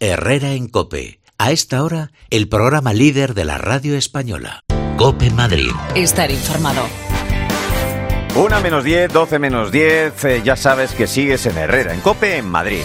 Herrera en COPE. A esta hora, el programa líder de la radio española. COPE Madrid. Estar informado. 1 menos 10, 12 menos 10, ya sabes que sigues en Herrera, en COPE, en Madrid.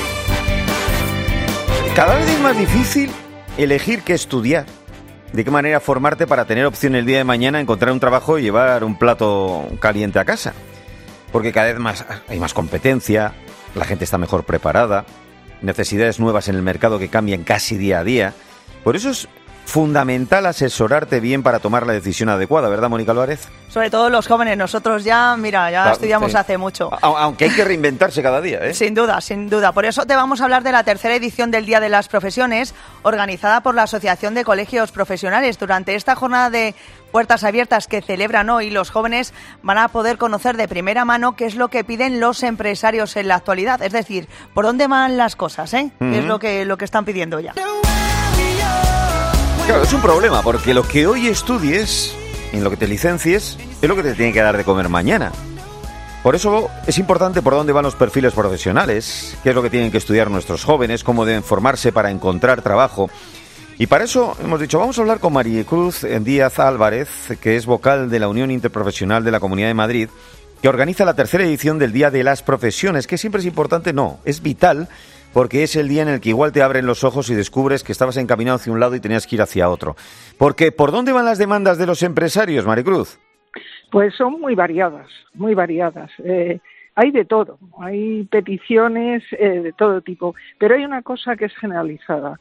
Cada vez es más difícil elegir qué estudiar, de qué manera formarte para tener opción el día de mañana, encontrar un trabajo y llevar un plato caliente a casa. Porque cada vez hay más competencia, la gente está mejor preparada, necesidades nuevas en el mercado que cambian casi día a día. Por eso es fundamental asesorarte bien para tomar la decisión adecuada, ¿verdad, Mónica Álvarez? Sobre todo los jóvenes, nosotros ya estudiamos sí. Hace mucho. Aunque hay que reinventarse cada día, ¿eh? Sin duda, sin duda. Por eso te vamos a hablar de la tercera edición del Día de las Profesiones, organizada por la Asociación de Colegios Profesionales. Durante esta jornada de puertas abiertas que celebran hoy, los jóvenes van a poder conocer de primera mano qué es lo que piden los empresarios en la actualidad. Es decir, por dónde van las cosas, ¿eh? ¿Qué es lo que están pidiendo ya? Claro, es un problema, porque lo que hoy estudies, en lo que te licencies, es lo que te tiene que dar de comer mañana. Por eso es importante por dónde van los perfiles profesionales, qué es lo que tienen que estudiar nuestros jóvenes, cómo deben formarse para encontrar trabajo. Y para eso hemos dicho, vamos a hablar con Maricruz Díaz Álvarez, que es vocal de la Unión Interprofesional de la Comunidad de Madrid, que organiza la tercera edición del Día de las Profesiones, que siempre es importante, no, es vital, porque es el día en el que igual te abren los ojos y descubres que estabas encaminado hacia un lado y tenías que ir hacia otro. Porque, ¿por dónde van las demandas de los empresarios, Maricruz? Pues son muy variadas, muy variadas. Hay de todo, hay peticiones de todo tipo, pero hay una cosa que es generalizada.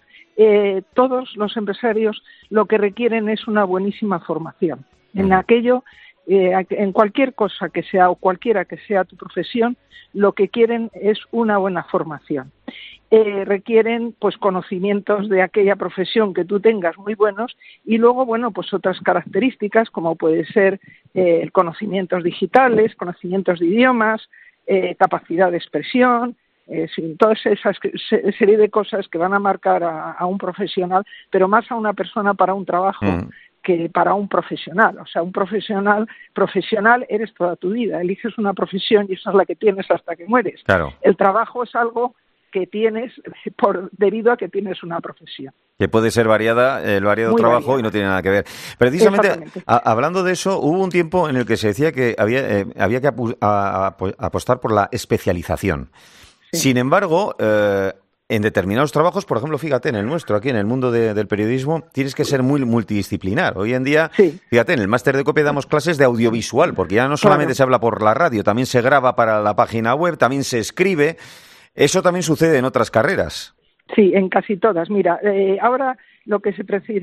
Todos los empresarios lo que requieren es una buenísima formación. En aquello, en cualquier cosa que sea o cualquiera que sea tu profesión, lo que quieren es una buena formación. Requieren pues conocimientos de aquella profesión que tú tengas muy buenos y luego, bueno, pues otras características como puede ser conocimientos digitales, conocimientos de idiomas, capacidad de expresión, toda esa serie de cosas que van a marcar a un profesional, pero más a una persona para un trabajo que para un profesional. O sea, un profesional eres toda tu vida, eliges una profesión y esa es la que tienes hasta que mueres. Claro. El trabajo es algo que tienes debido a que tienes una profesión. Que puede ser variada, el variado Muy trabajo variada. Y no tiene nada que ver. Precisamente, hablando de eso, hubo un tiempo en el que se decía que había que apostar por la especialización. Sí. Sin embargo, en determinados trabajos, por ejemplo, fíjate, en el nuestro, aquí en el mundo del periodismo, tienes que ser muy multidisciplinar. Hoy en día, sí. Fíjate, en el máster de COPE damos clases de audiovisual, porque ya no solamente se habla por la radio, también se graba para la página web, también se escribe. Eso también sucede en otras carreras. Sí, en casi todas. Mira, ahora lo que se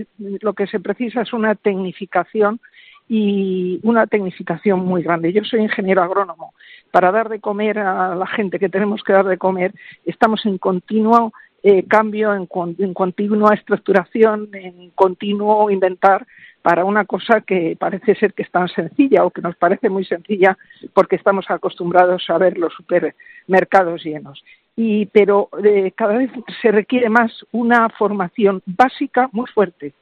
precisa es una tecnificación y una tecnificación muy grande. Yo soy ingeniero agrónomo. Para dar de comer a la gente que tenemos que dar de comer, estamos en continuo cambio, en continua estructuración, en continuo inventar para una cosa que parece ser que es tan sencilla o que nos parece muy sencilla porque estamos acostumbrados a ver los supermercados llenos. Pero cada vez se requiere más una formación básica muy fuerte.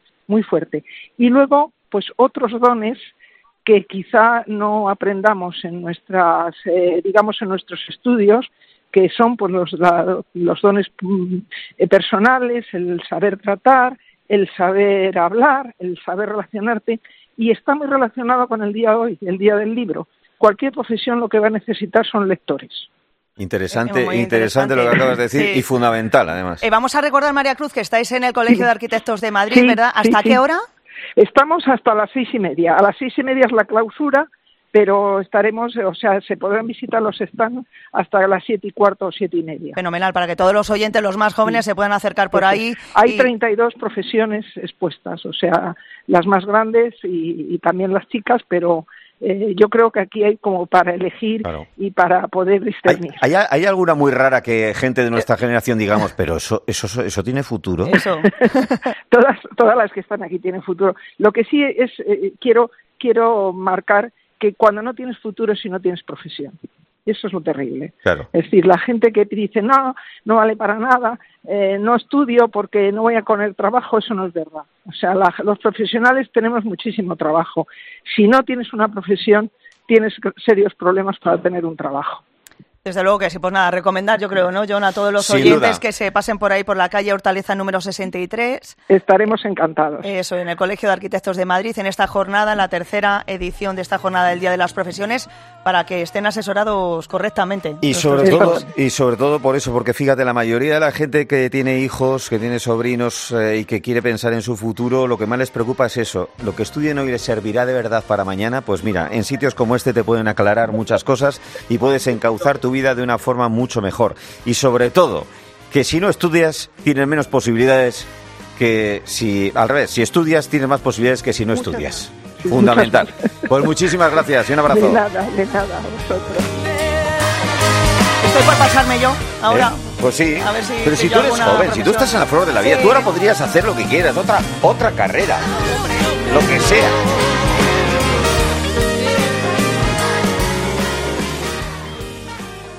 Y luego, pues otros dones que quizá no aprendamos en nuestros estudios, que son pues los dones personales, el saber tratar, el saber hablar, el saber relacionarte, y está muy relacionado con el día de hoy, el día del libro. Cualquier profesión lo que va a necesitar son lectores. Interesante lo que acabas de decir, sí. Y fundamental, además. Vamos a recordar, María Cruz, que estáis en el Colegio de Arquitectos de Madrid, sí, ¿verdad? ¿Hasta qué hora? Estamos hasta las 6:30. A las 6:30 es la clausura, pero estaremos, o sea, se podrán visitar los stands hasta las 7:15 o 7:30. Fenomenal, para que todos los oyentes, los más jóvenes, se puedan acercar por ahí. Hay 32 profesiones expuestas, o sea, las más grandes y también las chicas, pero yo creo que aquí hay como para elegir, claro, y para poder discernir. ¿Hay alguna muy rara que gente de nuestra generación digamos, pero eso tiene futuro? Eso. Todas las que están aquí tienen futuro. Lo que sí es, quiero marcar que cuando no tienes futuro es si no tienes profesión. Eso es lo terrible. Claro. Es decir, la gente que dice, no vale para nada, no estudio porque no voy a tener trabajo, eso no es verdad. O sea, los profesionales tenemos muchísimo trabajo. Si no tienes una profesión, tienes serios problemas para tener un trabajo. Desde luego que sí, pues nada, recomendar, yo creo, ¿no, John? A todos los Sin oyentes duda. que se pasen por ahí por la calle Hortaleza número 63. Estaremos encantados. Eso, en el Colegio de Arquitectos de Madrid, en esta jornada, en la tercera edición de esta jornada del Día de las Profesiones, para que estén asesorados correctamente. Y sobre todo por eso, porque fíjate, la mayoría de la gente que tiene hijos, que tiene sobrinos y que quiere pensar en su futuro, lo que más les preocupa es eso. Lo que estudien hoy les servirá de verdad para mañana. Pues mira, en sitios como este te pueden aclarar muchas cosas y puedes encauzar tu vida de una forma mucho mejor. Y sobre todo, que si no estudias, tienes menos posibilidades que si, al revés, si estudias, tienes más posibilidades que si no estudias. Fundamental. Pues muchísimas gracias y un abrazo. De nada, a vosotros. Estoy por pasarme yo, ahora. Pues sí, A ver si pero si pillo tú eres alguna joven, si tú profesión. estás en la flor de la vida, Sí. tú ahora podrías hacer lo que quieras, otra carrera, lo que sea.